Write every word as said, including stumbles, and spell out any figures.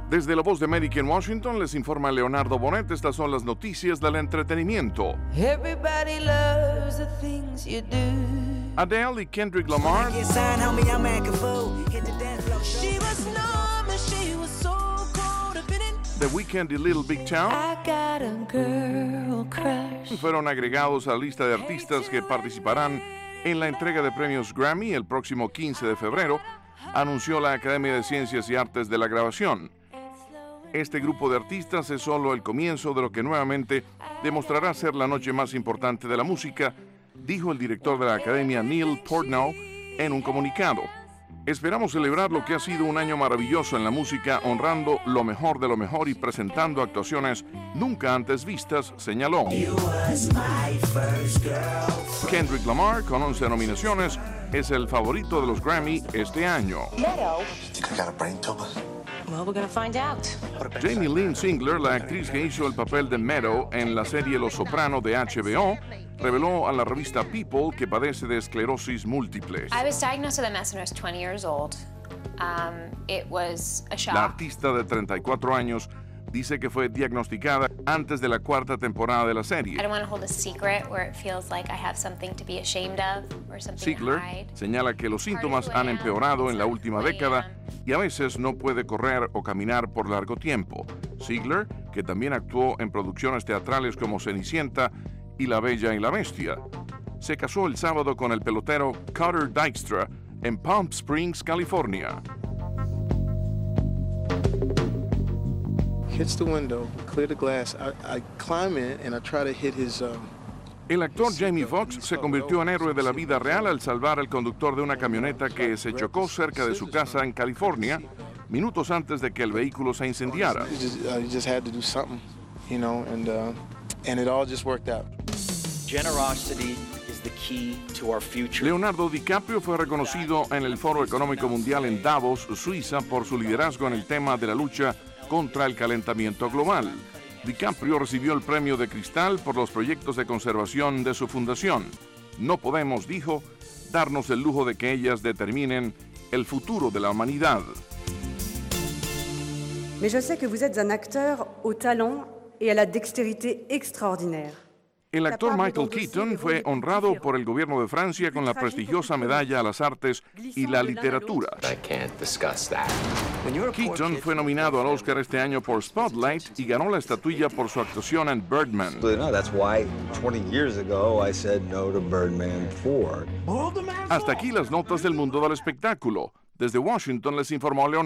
Desde La Voz de América en Washington les informa Leonardo Bonet. Estas son las noticias del entretenimiento. Everybody loves the things you do. Adele y Kendrick Lamar The Weeknd y Little Big Town fueron agregados a la lista de artistas que participarán en la entrega de premios Grammy el próximo quince de febrero, anunció la Academia de Ciencias y Artes de la Grabación. Este grupo de artistas es solo el comienzo de lo que nuevamente demostrará ser la noche más importante de la música, dijo el director de la Academia Neil Portnow en un comunicado. Esperamos celebrar lo que ha sido un año maravilloso en la música, honrando lo mejor de lo mejor y presentando actuaciones nunca antes vistas, señaló. Kendrick Lamar, con once nominaciones, es el favorito de los Grammy este año. Well, we're gonna find out. Jamie Lynn Sigler, la actriz que hizo el papel de Meadow en la serie Los Soprano de H B O, reveló a la revista People que padece de esclerosis múltiple. I was diagnosed with M S when I was twenty years old. Um, it was a shock. La artista de treinta y cuatro años dice que fue diagnosticada antes de la cuarta temporada de la serie. I don't want to hold a secret where it feels like I have something to be ashamed of or something Sigler to hide. señala que los síntomas han empeorado en la última década y a veces no puede correr o caminar por largo tiempo. Sigler, que también actuó en producciones teatrales como Cenicienta y La Bella y la Bestia, se casó el sábado con el pelotero Cutter Dykstra en Palm Springs, California. Hits the window, clear the glass. I, I climb in and I try to hit his. Um, El actor Jamie Foxx se convirtió en héroe de la vida real al salvar al conductor de una camioneta que se chocó cerca de su casa en California, minutos antes de que el vehículo se incendiara. you just, uh, you just had to do something, you know, and uh, and it all just worked out. Generosity is the key to our future. Leonardo DiCaprio fue reconocido en el Foro Económico Mundial en Davos, Suiza, por su liderazgo en el tema de la lucha contra el calentamiento global. DiCaprio recibió el premio de Cristal por los proyectos de conservación de su fundación. No podemos, dijo, darnos el lujo de que ellas determinen el futuro de la humanidad. Mais je sais que vous êtes un acteur au talent et à la dextérité extraordinaire. El actor Michael Keaton fue honrado por el gobierno de Francia con la prestigiosa medalla a las artes y la literatura. Keaton fue nominado al Oscar este año por Spotlight y ganó la estatuilla por su actuación en Birdman. Hasta aquí las notas del mundo del espectáculo. Desde Washington les informó Leonardo.